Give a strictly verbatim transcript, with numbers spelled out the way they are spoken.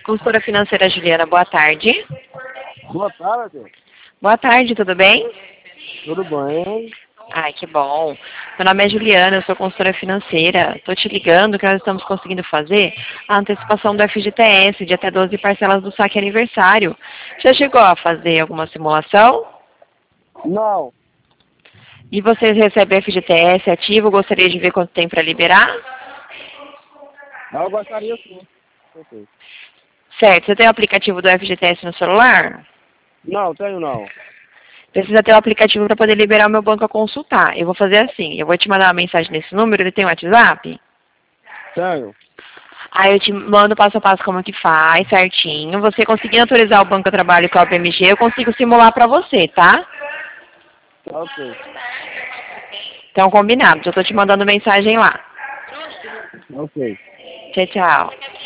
Consultora financeira Juliana, boa tarde. Boa tarde. Boa tarde, tudo bem? Tudo bem? Ai, que bom. Meu nome é Juliana, eu sou consultora financeira. Estou te ligando que nós estamos conseguindo fazer a antecipação do F G T S de até doze parcelas do saque aniversário. Já chegou a fazer alguma simulação? Não. E vocês recebem F G T S ativo? Gostaria de ver quanto tem para liberar? Eu gostaria sim. Ok. Certo. Você tem o aplicativo do F G T S no celular? Não, tenho não. Precisa ter o aplicativo para poder liberar o meu banco a consultar. Eu vou fazer assim, eu vou te mandar uma mensagem nesse número, ele tem um WhatsApp? Tenho. Aí eu te mando passo a passo como que faz, certinho. Você conseguindo autorizar o banco que eu trabalho com a B M G, eu consigo simular para você, tá? Ok. Então, combinado. Já tô te mandando mensagem lá. Ok. Tchau, tchau.